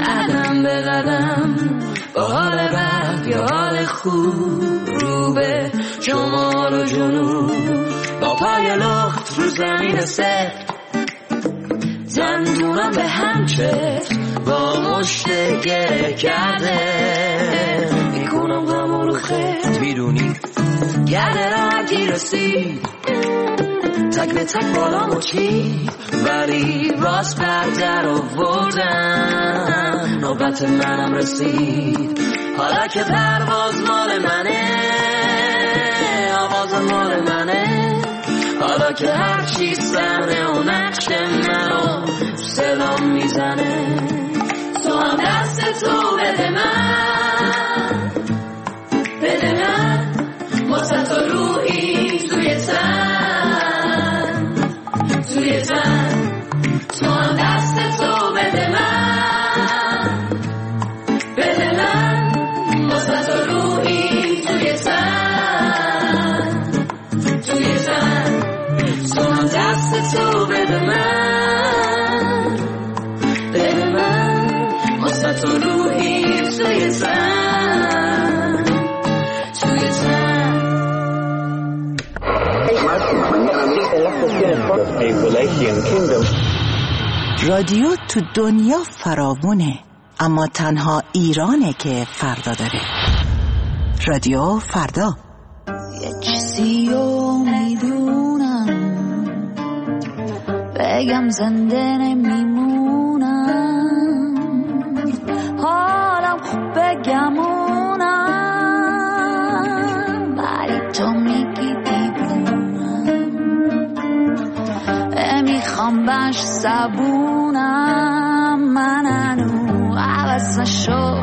قدم به قدم با حال بد یا حال خوب رو به شمال و جنوب با پای لخت رو زمین سفت دندونم به هم چفت با مشت گره کرده میکنم غم رو خیلی میدونی گرده را گی رسید تک به تک بالامو چید ولی راست بر در آوردم نوبت منم رسید حالا که پرواز مال منه آواز مال منه حالا که هر چی صحنه و نقش منو صدام میزنه تو هم دست تو بده من بده من واسه تو روحی توی تن توی تن تو هم دست تو بده من بده من واسه تو روحی توی تن توی تن تو هم دست تو بده من بده من واسه تو روحی توی تن توی تن رادیو تو دنیا فراوونه اما تنها ایرانه که فردا داره. رادیو فردا. یه چیزیو میدونم بگم زنده نمیمونم حالم خوب بگمونم ولی تو میگی میخوام باش زبونم من هنو عوض نشو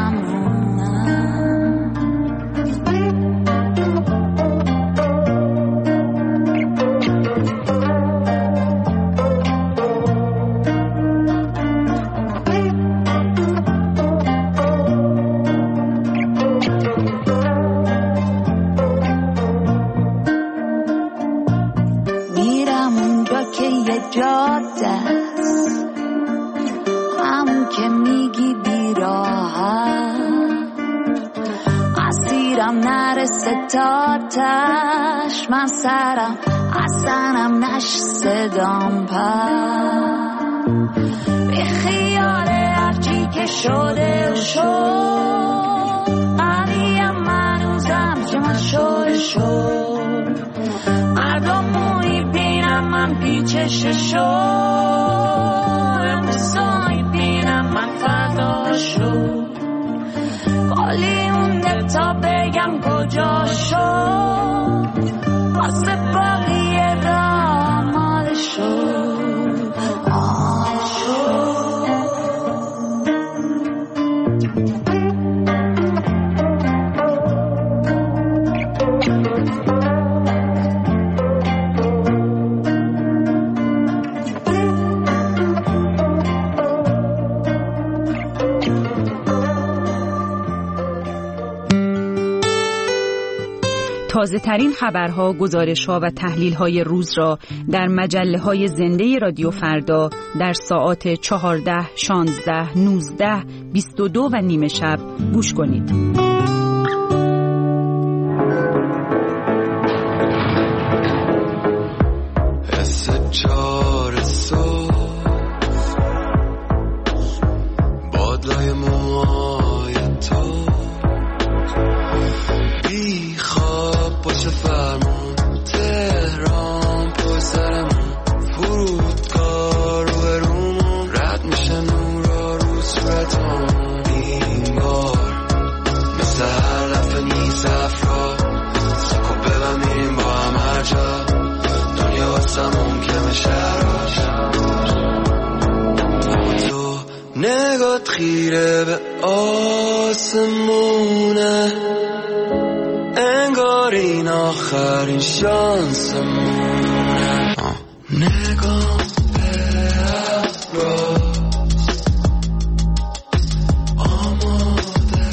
جاده است همون که میگی بیراحت اسیرم نرسه تاتش من سرم اصنم نش صدام پر بی خیال هرچی که شده و شد قویم منوزم که من شد مردم موی بینم من پیچش شد امروزایی بینم من فردا شد کلی مونده تا بگم کجا شد واسه باقیه را مال شد تازه ترین خبرها، گزارش‌ها و تحلیل‌های روز را در مجله‌های زنده رادیو فردا در ساعات 14, 16, 19, 22 و نیم شب گوش کنید. نگات خیره به آسمونه انگار این آخرین شانسمونه نگاه به افراز آماده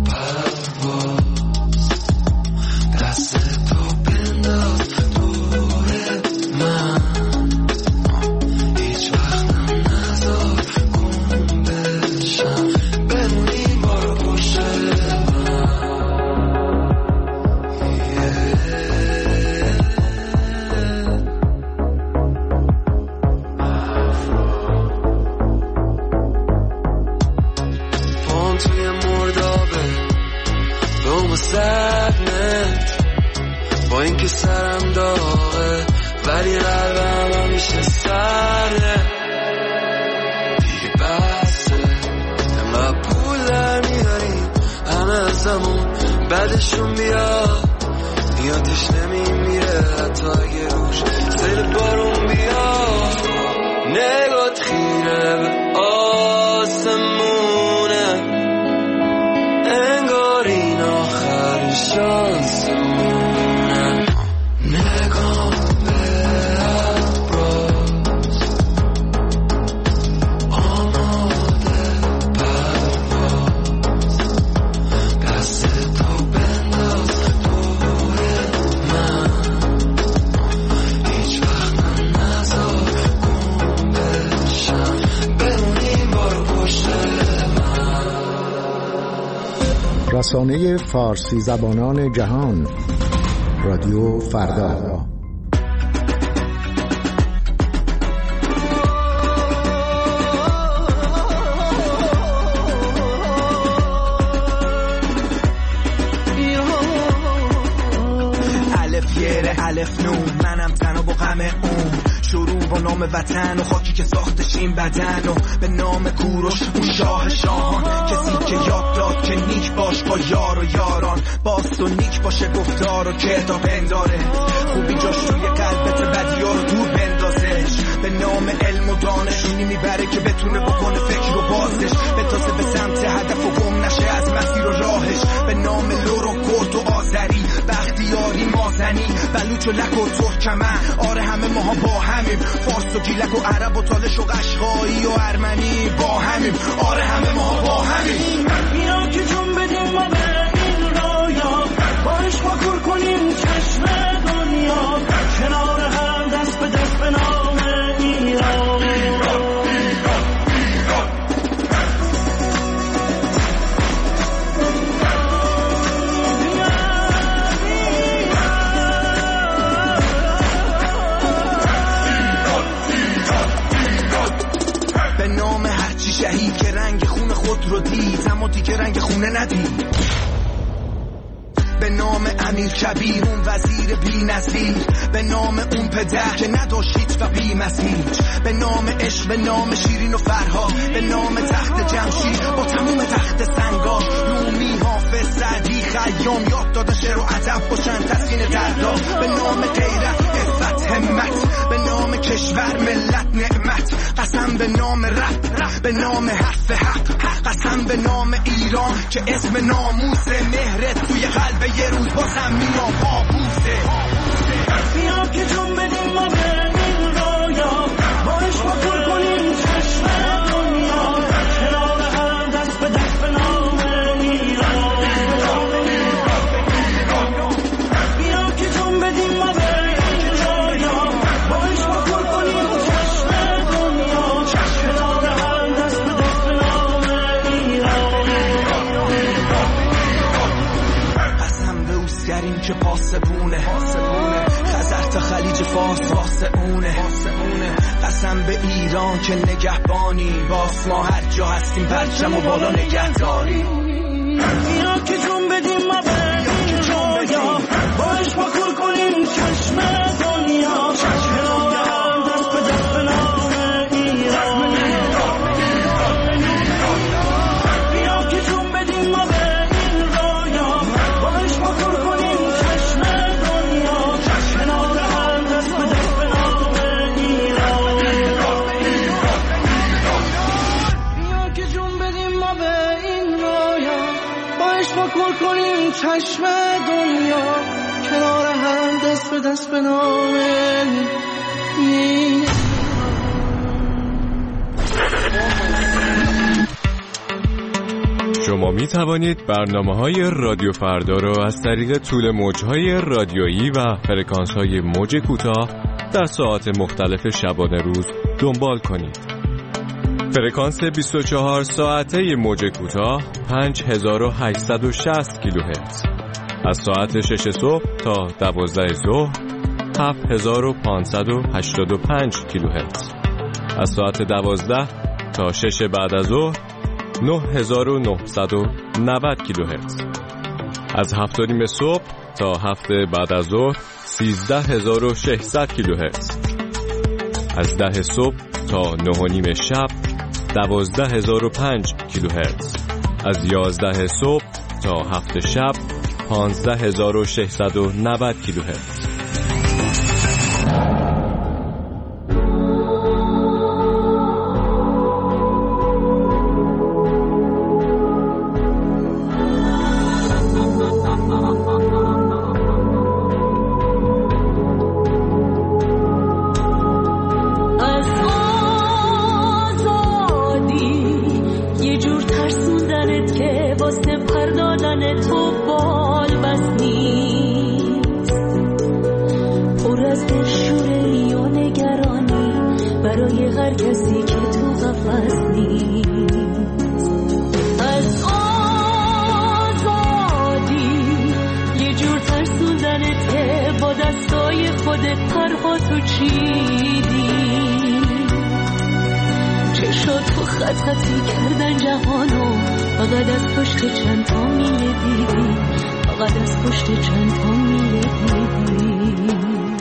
پرواز دست تو بنداز دور من هیچ وقت نزار گم بشم توی مردابه به اون صدمت با این که سرم داغه ولی قلبم همیشه سرده دیگه بسته انقدر پول در میاریم همه ازمون بعدشون بیاد نیاتش نمیمیره حتی اگه روش سیل بارون بیاد نگات خیره به آسمونه انگار این آخر شانسمونه نگاه به ابراز آماده پرواز دست تو بنداز دور من هیچ وقت من نذار گم بشم بمونی بارو پشت من. رسانه فارسی زبانان جهان رادیو فردا. الف یره الف نون منم تنها با غم اون شروع با نام وطن و خاکی که ساختش این بدن و به نام کوروش اون شاه شاهان کسی که یاد داد که نیک باش با یار و یاران باست و نیک باشه گفتار و کتاب انداره خوبی جاش روی قلبت بدیا رو دور بندازش به نام علم و دانشونی میبره که بتونه بکنه فکر و بازش بتازه به سمت هدف و گم نشه از مسیر و راهش به نام لور و کرد و آذری بختیاری مازنی بلوچ و لک و ترکمن آره همه ماها با همیم فارس و گیلک و عرب و تالش و قشقایی و ارمنی با همیم آره همه ماها با همیم بیا که جون بدیم ما به این رویا باش ما کور کنیم چشم دنیا کنار هم دست به دست به نام ایران شهید که رنگ خون خود رو دید اما دیگه رنگ خونه ندید به نام امیر کبیر اون وزیر بی نظیر به نام اون پدر که نداشتید و بی مسیر به نام عشق به نام شیرین و فرها به نام تخت جمشید با تموم تخت سنگا رومی حافظ سعدی خیام یاد داده شعر و ادب باشن تسکین دردا به نام غیرت عفت همت به نام کشور ملت نعمت قسم به نام رب به نام حرف حق قسم به نام ایران که اسم ناموس مهرت توی قلب یه روز بازم میام پابوسه بیا که جون بدیم ما به این رویا باش ما کور کنیم چشم دنیا کنار هم دست به دست به نام ایران بیا که جون بدیم ما به این رویا باش ما کور کنیم چشم دنیا کنار هم دست به دست به نام ایران قسم به اوسگریم که پاسبونه خزر تا خلیج فارس واسه قسم به ایران که نگهبانی باس ما هر جا هستیم پرچم و بالا نگهداری بیا که جون بدیم ما به این رویا باش ما کور کنیم چشم دنیا کنار هم دست به دست به نام ایران بیا که جون بدیم ما به این رویا باش ما کور کنیم چشم دنیا کنار هم دست به دست به نام ایران بیا که جون بدیم ما به این رویا باش ما کور کنیم چشم دنیا کنار هم دست به دست به نام ایران. شما می توانید برنامه‌های رادیو فردا را از طریق طول موج‌های رادیویی و فرکانس‌های موج کوتاه در ساعات مختلف شبانه روز دنبال کنید. فرکانس 24 ساعته موج کوتاه 5860 کیلوهرتز. از ساعت 6 صبح تا 12 ظهر 7585 کیلوهرتز. از ساعت 12 تا 6 بعد از ظهر 9990 کیلوهرتز. از 7:30 صبح تا 7 بعد از ظهر 13600 کیلوهرتز. از 10 صبح تا 9:30 شب 12005 کیلوهرتز. از 11 صبح تا 7 شب 15690 کیلوهرتز. خطی کردن جهانو فقط از پشت چند تا میله دیدی، فقط از پشت چند تا میله دیدی.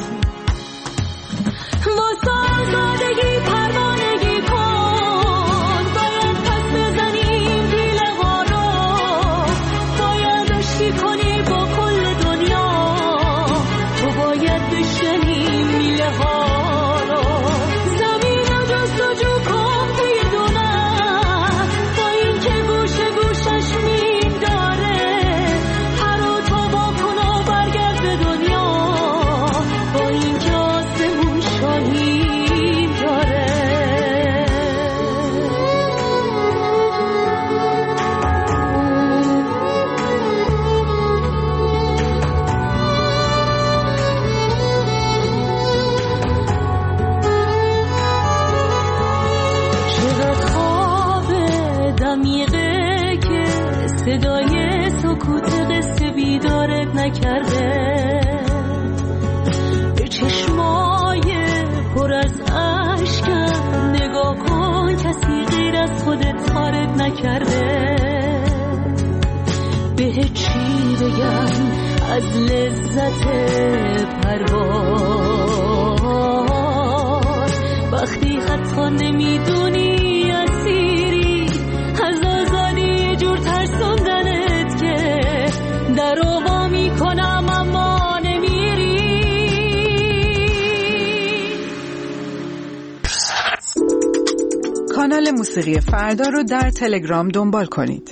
واسه آزادگی پروانگی کن، باید پس بزنیم پیله ها رو، باید عشقی کنی با کل دنیا، تو باید بشنی میله ها رو. زمین رو جستجو کن توی دونم، با این که گوشه گوشش مین داره، پر و تابا کن و برگرد به دنیا، با این که آسمون شاهین داره. چقدر خواب دمیقه که صدای سکوت قصه بیدارت نکرده، به چشمای پر از اشکم نگاه کن، کسی غیر از خودت خارت نکرده. به چی بگم از لذت پرواز، وقتی حتی نمیدونی اسیری از آزادی، یه جور ترسوندنت که در وا میکنم اما نمیری. کانال موسیقی فردا رو در تلگرام دنبال کنید.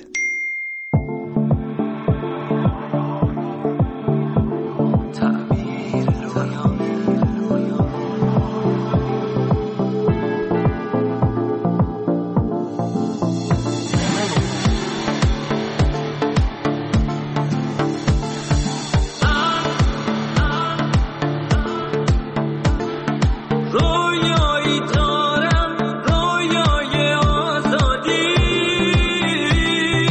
رویایی دارم، رویای آزادی،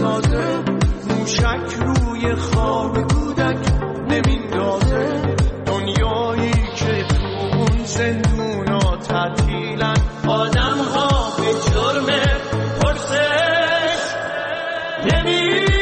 تازه، موشک روی خواب کودک نمیندازه. دنیایی که تو اون زندونا تعطیلن، آدم ها به جرم پرسش نمیگیرن.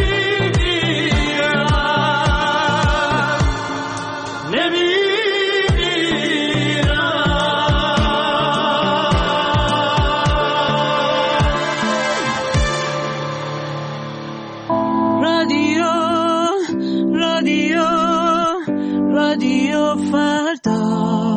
رادیو فردا.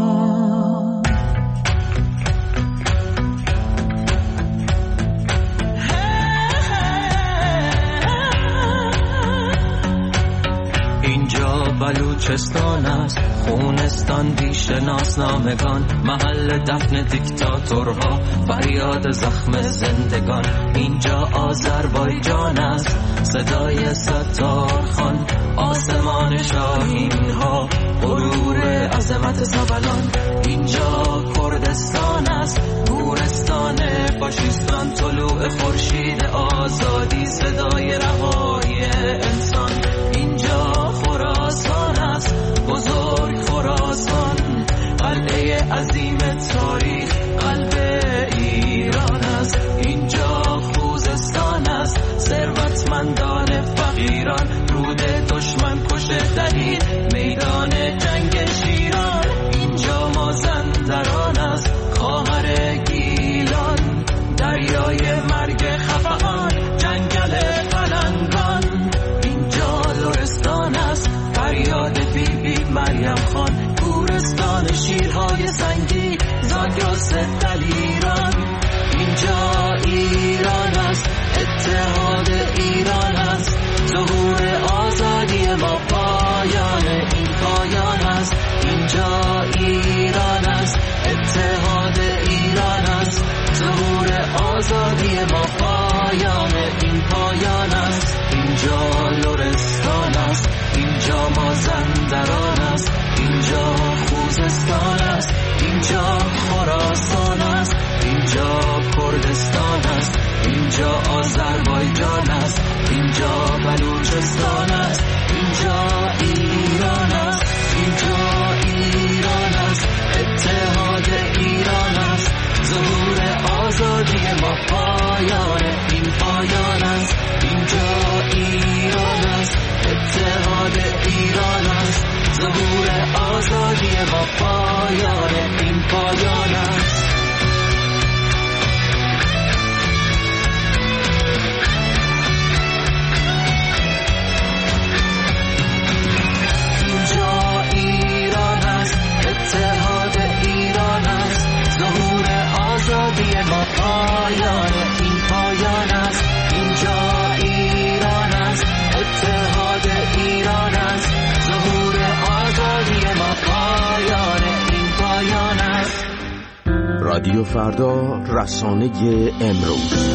اینجا بلوچستان است، خونستان بی‌شناسنامگان، محل دفن دیکتاتورها، فریاد زخم زندگان. اینجا آذربایجان است، صدای ستارخان، آسمان شاهین ها، غرور عظمت سبلان. اینجا کردستان است، گورستان فاشیستان، طلوع خورشید آزادی، صدای رهایی انسان. اینجا خراسان است، بزرگ خراسان، قلعه عظیم تاریخ، قلب ایران است. اینجا خوزستان است، ثروتمندان فقیران، رود دشمن کشته دهید، میدان جنگ شیران. اینجا مازندران است، خواهر گیلان، دریای مرگ خفقان، جنگل پلنگان. اینجا لرستان است، فریاد بی بی مریم خان، گورستان شیرهای سنگی، زاگرس دلیران. اینجا ایران است، اتحاد ایران است، ظهور آزادی ما، پایان این پایان است. اینجا ایران است، اتحاد ایران است، ظهور آزادی ما، پایان این پایان است. اینجا لرستان است، اینجا مازندران است، اینجا خوزستان است، اینجا خراسان است، اینجا کردستان است، اینجا آذربایجان است، اینجا بلوچستان است، اینجا ایران است، اینجا ایران است، اتحاد ایران است، ظهور آزادی ما، پایان این پایان است. اینجا ایران است، اتحاد ایران است، ظهور آزادی ما، پایان این پایان است. اینجا ایران است، اتحاد ایران است، ظهور آزادی ما، پایان این پایان است. اینجا ایران است، اتحاد ایران است، ظهور آزادی ما، پایان این پایان است. رادیو فردا، رسانه امروز.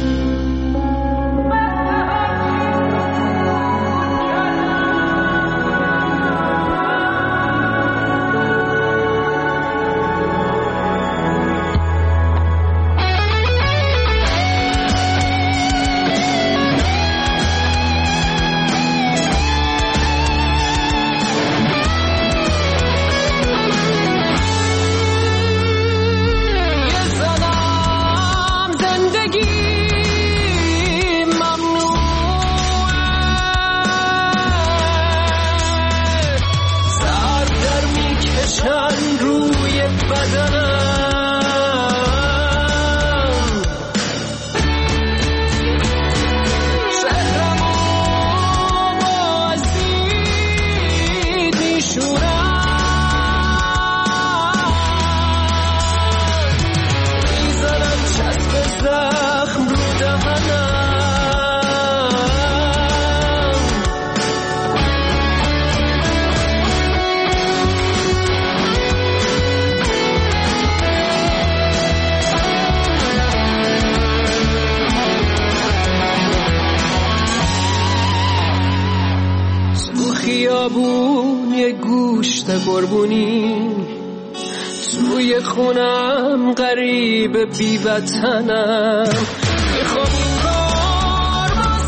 خیابون یه گوشت قربونی، توی خونم غریب بی وطنم، میخوام این کار با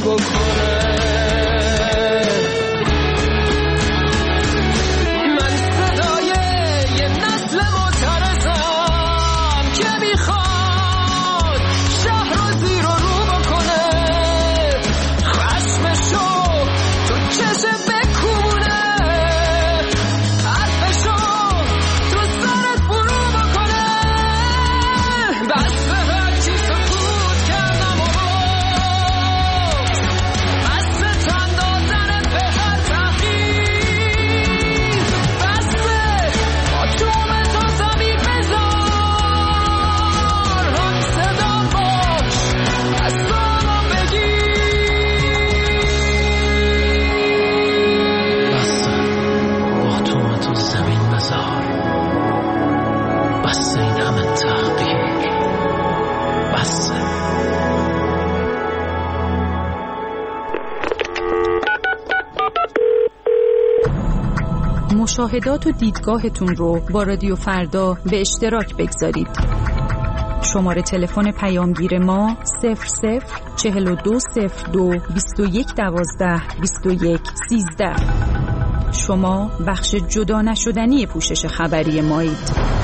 بکنه. من صدای یه نسل معترضم که میخواد شهر رو زیر و رو بکنه. خشمشو تو چشم بکونه، حرفشو تو سرت فرو بکنه. بس به هرچی سکوت کردم و بس به تن دادنت به هر تحقیر. بس به با توم تو زمین بذار، هم صدا باش از ساما بگیر. بس با توم تو زمین بذار، بس این همه تحقیر. بس مشاهدات و دیدگاهتون رو با رادیو فردا به اشتراک بگذارید. شماره تلفن پیامگیر ما 00420221122113. شما بخش جدا نشدنی پوشش خبری مایید.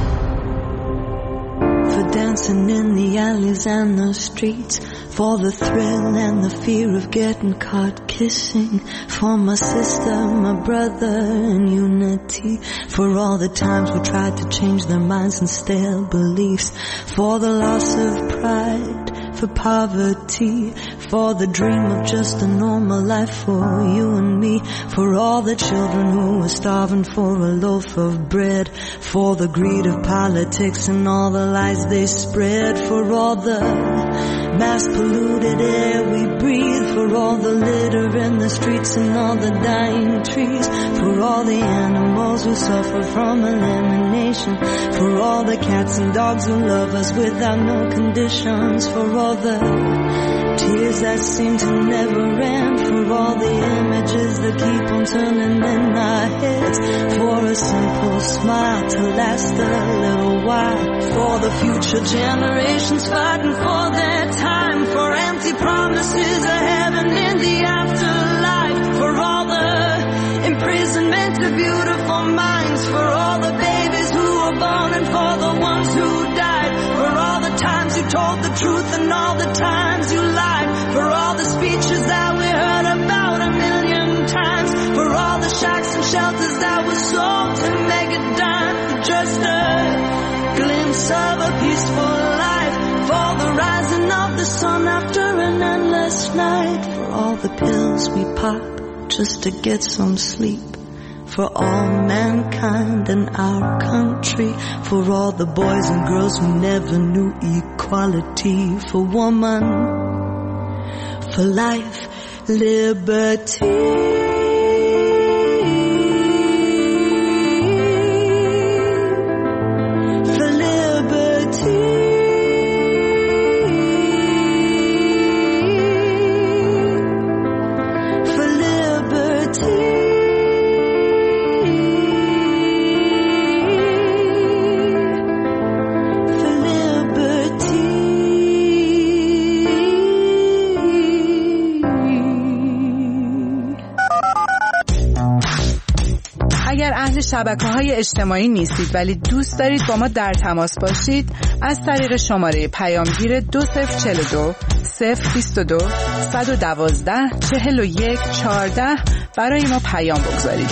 For dancing in the alleys and the streets, for the thrill and the fear of getting caught kissing, for my sister, my brother in unity, for all the times we tried to change their minds and stale beliefs, for the loss of pride, for poverty, for the dream of just a normal life for you and me, for all the children who were starving for a loaf of bread, for the greed of politics and all the lies they spread, for all the mass polluted air we breathe, for all the litter in the streets and all the dying trees, for all the animals who suffer from elimination, for all the cats and dogs who love us without no conditions, for all the tears that seem to never end, for all the images that keep on turning in our heads, for a simple smile to last a little while, for the future generations fighting for their time, for empty promises of heaven in the afterlife, for all the imprisonment of beautiful minds, for all the babies who were born and for the ones who died, for all the times you told the truth and all the times you lied, for all the speeches that we heard about a million times, for all the shacks and shelters that were sold to make a dime, for just a glimpse of a peaceful life, for the rising of the sun after an endless night, for all the pills we pop just to get some sleep, for all mankind in our country, for all the boys and girls who never knew equality, for woman, for life, liberty. شبکه‌های اجتماعی نیستید ولی دوست دارید با ما در تماس باشید، از طریق شماره پیامگیر 2042 022 112 41 14 برای ما پیام بگذارید.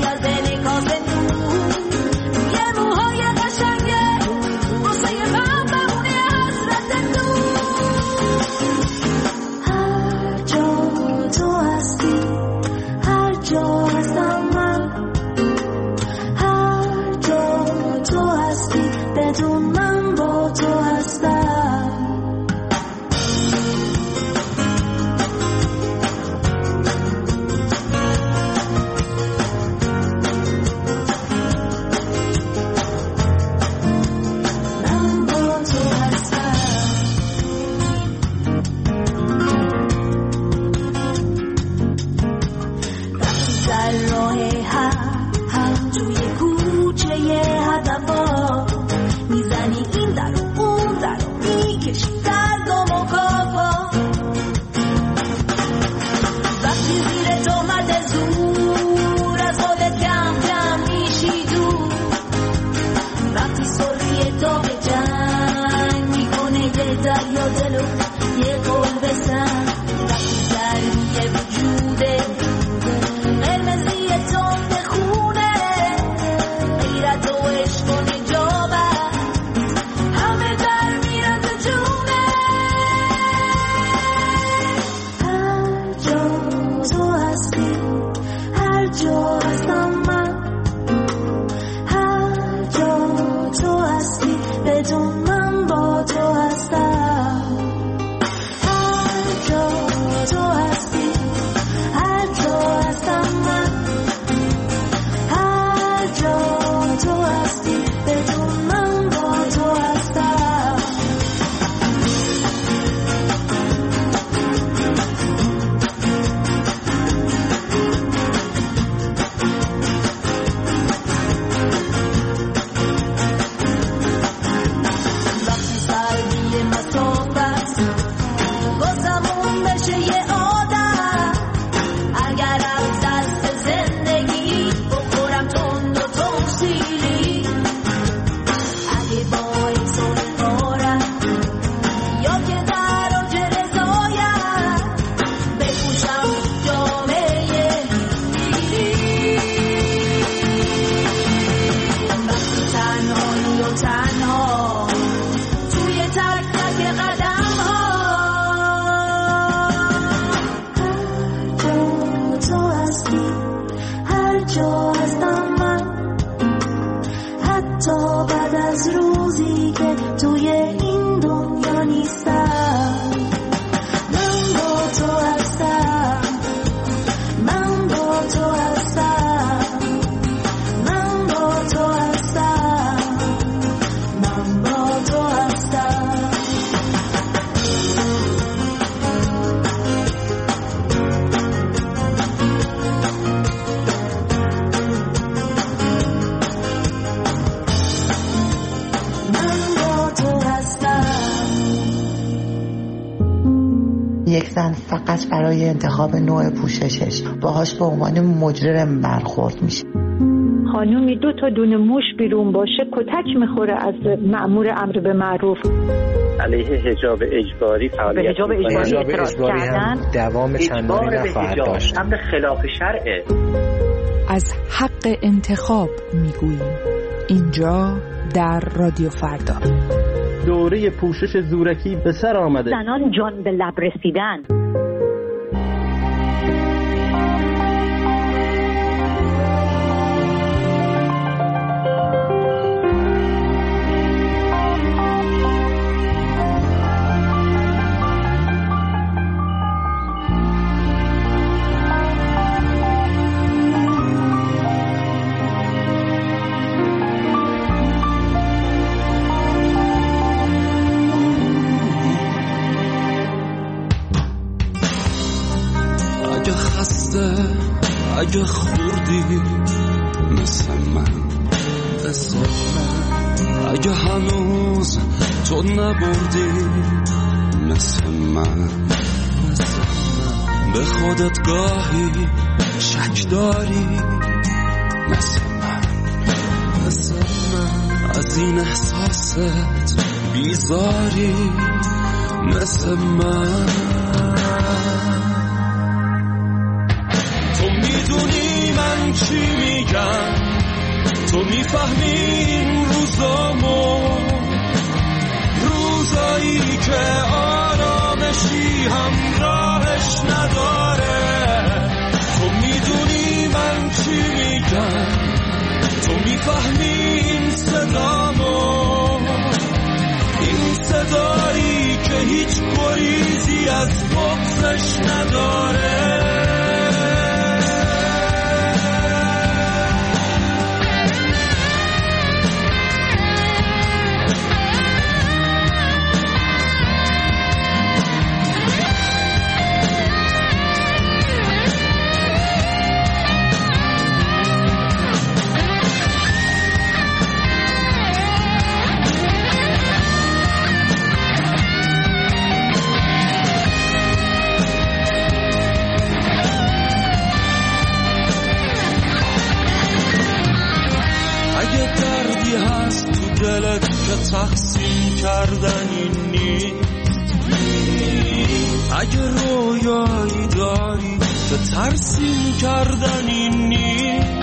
Bye. هستی بدون من با تو هستم یک زن فقط برای انتخاب نوع پوششش باهاش به عنوان مجرم برخورد میشه. خانومی 2 تا دونه موش بیرون باشه کتک میخوره از مأمور امر به معروف. علیه حجاب اجباری فعالیت به حجاب اجباری اعتراض کردن، دوام چندانی نخواهد داشت. امر خلاف شرعه. از حق انتخاب میگوییم اینجا در رادیو فردا. دوره پوشش زورکی به سر آمده. زنان جان به لب رسیدن. اگه خوردی مثل من، اگه هنوز تو نبردی مثل من، به خودت گاهی شک داری مثل من، از این احساست بیزاری مثل من. میدونی من چی میگم، تو میفهمی این روزامو، روزایی که آرامشی همراهش نداره. تو میدونی من چی میگم، تو میفهمی این صدامو، هیچ گریزی از بغضش نداره. تقسیم کردنی نیست، اگه رویایی داری که ترسیم کردنی نیست،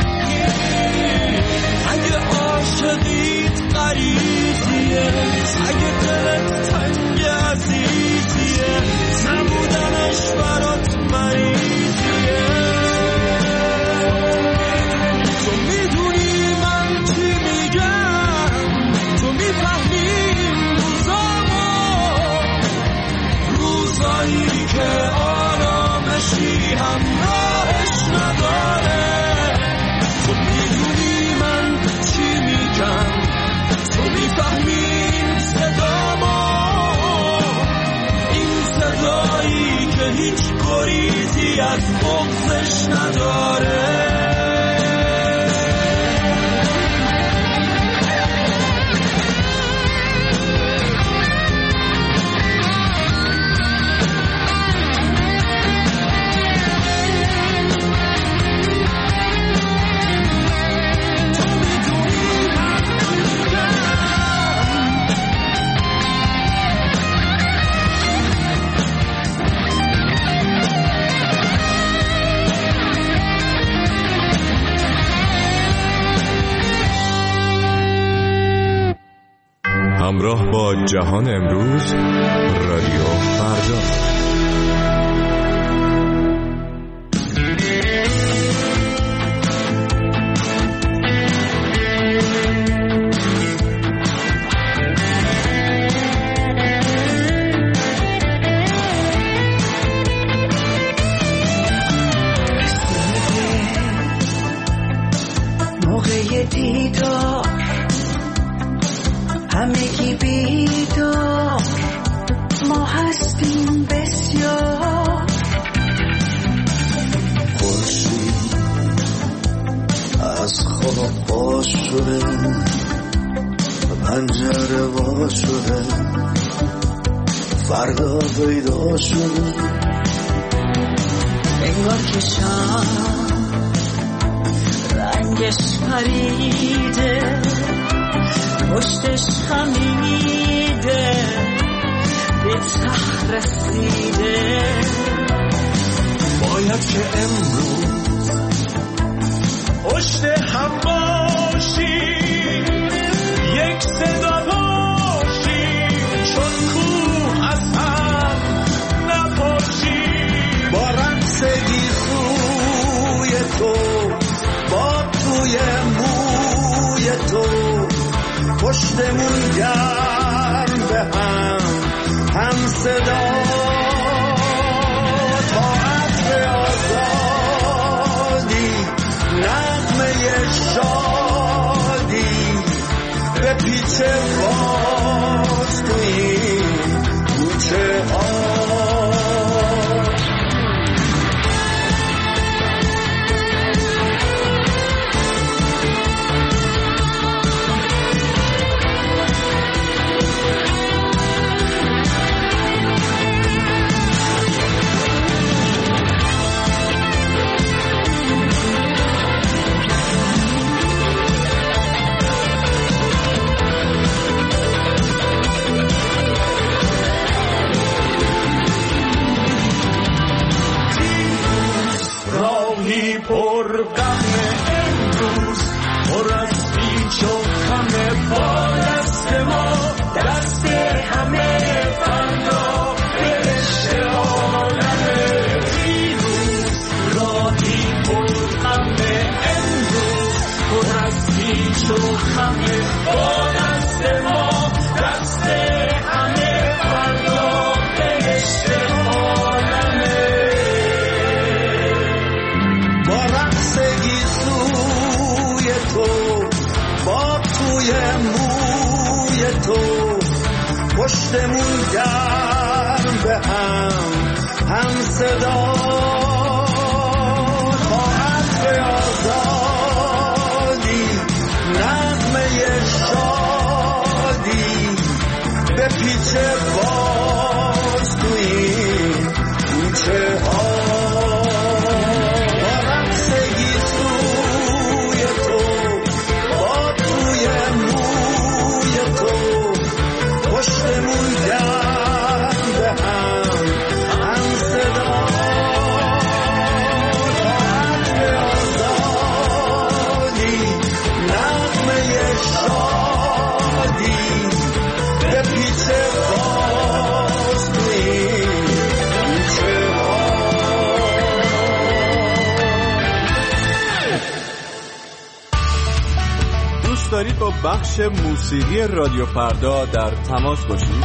اگه عاشقیت غریزیه، اگه دلت تنگ عزیزیه، نبودنش برات مریضیه. تو میدونی من چی میگم، تو میفهمی روزایی که آرامشی همراهش نداره. تو میدونی من چی میگم، تو میفهمی این صدامو، این صدایی که هیچ گریزی از بغضش نداره. همراه با جهان امروز، رادیو فردا. موقع دیدار همگی بیدار، ما هستیم بسیار. خورشید از خواب باز شده، پنجره وا شده، فردا پیدا شده. انگار که شام رنگش پریده، پشتش خمیده، به ته رسیده. باید که امروز پشت هم باشیم، یک صدا باشیم، چون کوه از هم نپاشیم. با رقص گیسوی تو، با توی موی تو، پشتمون گرم به هم صدا. تا عطر آزادی، نغمه شادی، به پیچ باز تو این کوچه ها. تو پشتمون گرم به هم صدا خواهد به آزادی نغمه شادی به پیچه باز تو این کوچه ها دارید با بخش موسیقی رادیو فردا در تماس باشید؟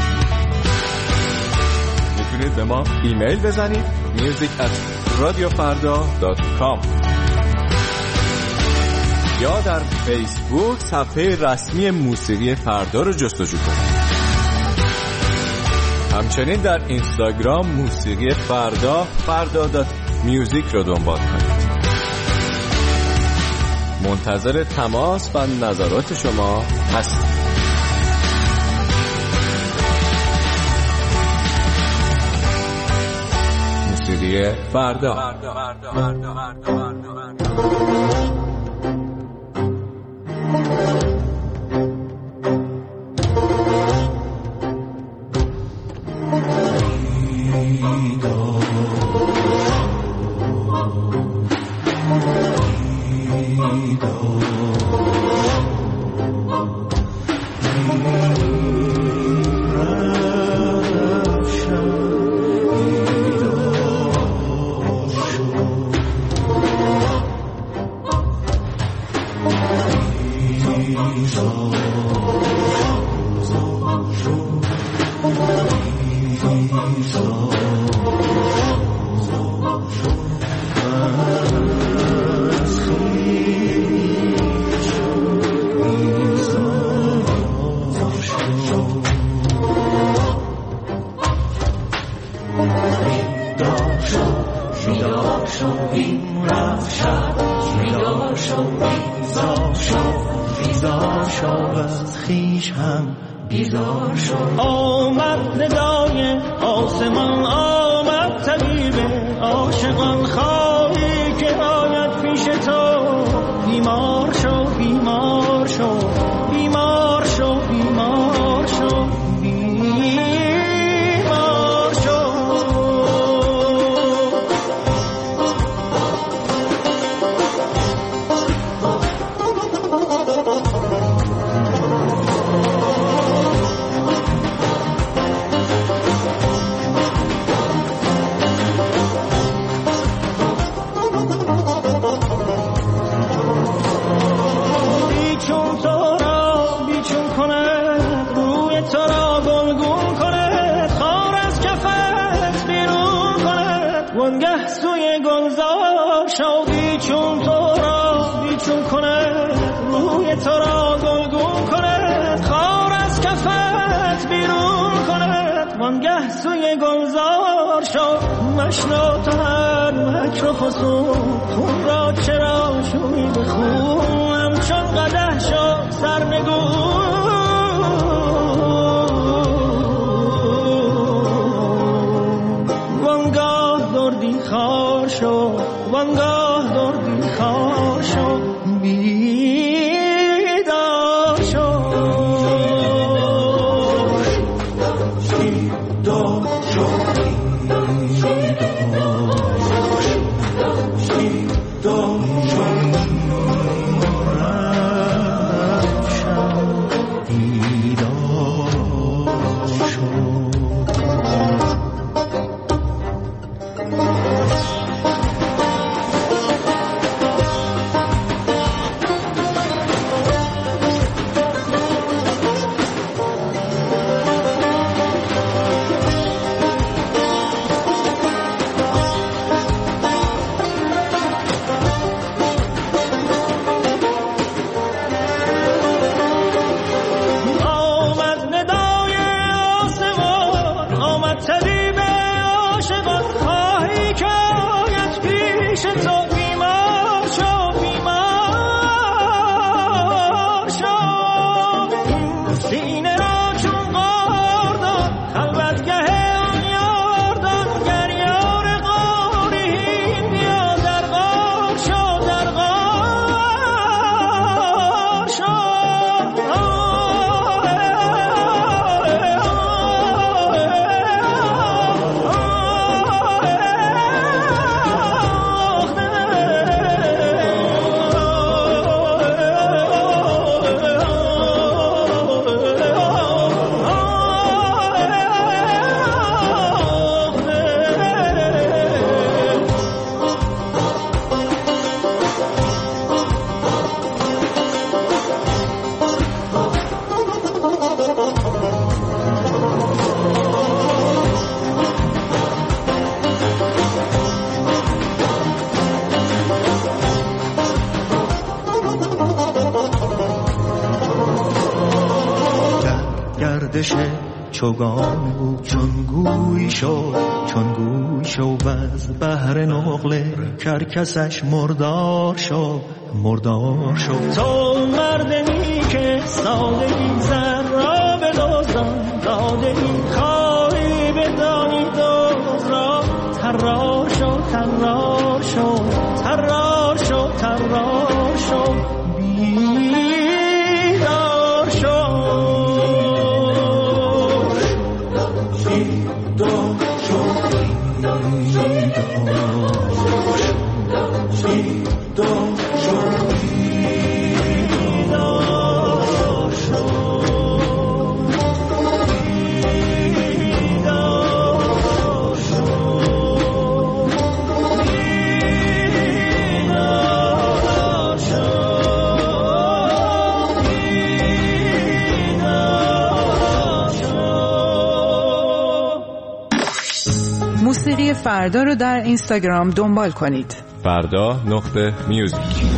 میتونید به ما ایمیل بزنید music@radiofarda.com یا در فیسبوک صفحه رسمی موسیقی فردا رو جستجو کنید. همچنین در اینستاگرام موسیقی فردا.music رو دنبال کنید. منتظر تماس و نظرات شما هستم. موسیقی فردا. آمد ندای آسمان، آمد طبیب عاشقان، خواهی که آید پیش تو. بیمار شو، بیمار شو، بیمار شو، بیمار شو، بیمار شو. وانگه سوی گلزار شادی چون تو را بیچون کند، روی تو را گلگون کند، خار از کفت بیرون کند. وانگه سوی گلزار شاد مشنو تو هر مکر و فسون، خون را چرا شوی بخون، همچون قدح شد سرنگون. خار شو، وانگاه دردی خار شو، بیدار شو، بیدار شو، گردش چوگان بود. چون گوی شو و از بحر نقله کرکسش مردار شد. تو مردمی که سادگی زن را به دوزان دادگی خواهی بدانی دوز را. ترار شو بیدار شو. موسیقی فردا رو در اینستاگرام دنبال کنید. فردا.music.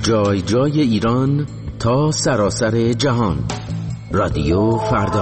جای جای ایران تا سراسر جهان. رادیو فردا.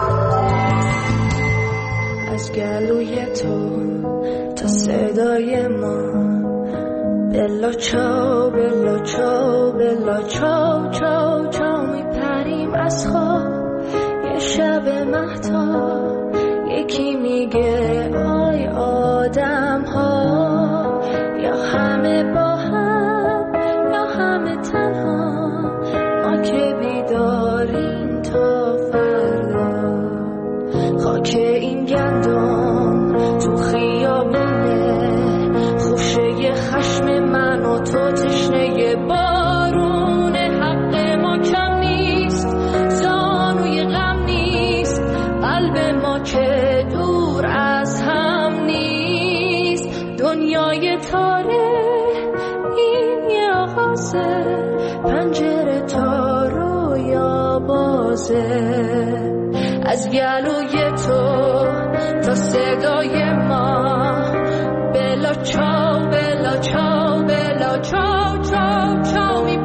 از گلوی تو تا صدای ما، بلا چاو بلا چاو بلا چاو چاو چاو میپریم از خواب یه شب مهتاب. یکی میگه آی آدم ها، یا همه با هم یا همه تنها، ما که بیداریم تا فردا. خاک این گندم تو خیابونه، خوشه خشم من و تو تشنه بارونه. حق ما کم نیست، زانوی غم نیست، قلب ما که دور از هم نیست. دنیای تاره این یه آغازه، پنجره تا رویا بازه. از گلوی تو تا صدای ما، بلا چاو بلا چاو بلا چاو چاو چاو.